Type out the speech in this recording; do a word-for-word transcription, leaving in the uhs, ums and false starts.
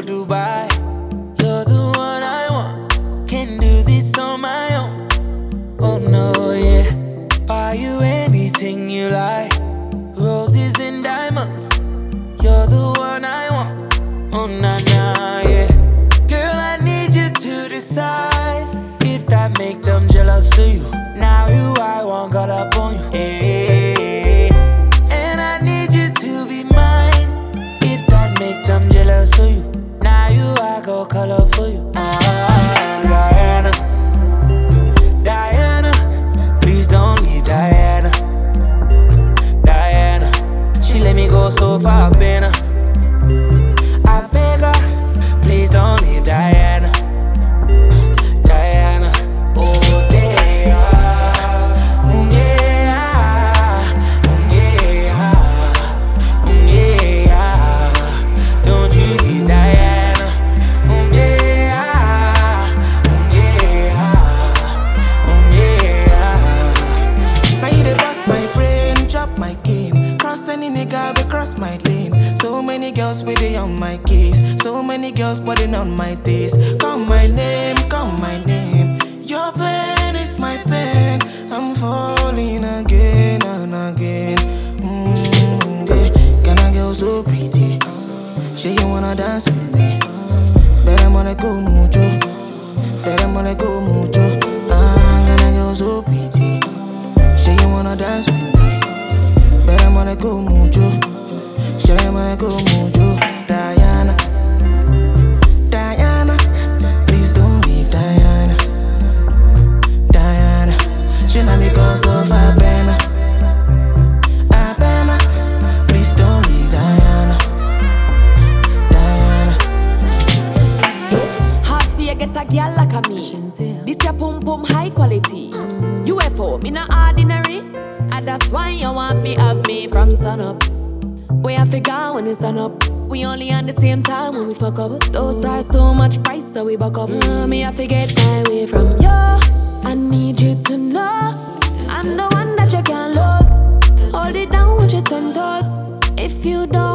Dubai. You're the one I want. Can do this on my own. Oh no, yeah. Buy you anything you like. Roses and diamonds. You're the one I want. Oh na na, yeah. Girl, I need you to decide if that make them jealous of you. Now you I want got up on you. Hey, and I need you to be mine if that make them jealous of you. Now you I go color for you. Ah, Diana, Diana, please don't leave Diana. Diana, she let me go so far, Bena. I beg her, please don't leave Diana. Diana, oh yeah, oh yeah, oh yeah, oh yeah. Don't you leave Diana. Oh yeah, oh yeah, oh yeah. Now you dey bust my brain, chop my cane. Cross any nigga, we cross my lane. So many girls waiting on my case. So many girls putting on my taste. Call my name, call my name. Your pain is my pain. I'm falling again and again. Mm, yeah. Can I girl so pretty? Say you wanna dance with me? Better wanna go mucho. Better wanna go mucho. Ah, can I girl so pretty? Say you wanna dance with me? Better wanna go mucho. Say you wanna go mucho. Diana, Diana, please don't leave Diana. Diana, she not because of Abena. Abena, please don't leave Diana. Diana. Hard for you get a girl like a me. This your pum pum high quality. U F O, me not ordinary. And that's why you want me have me from sun up. We have figure when it's sun up. We only on the same time when we fuck up. Those stars too much bright, so we buck up. Mm, me I forget my way from you. I need you to know I'm the one that you can't lose. Hold it down with your ten toes. If you don't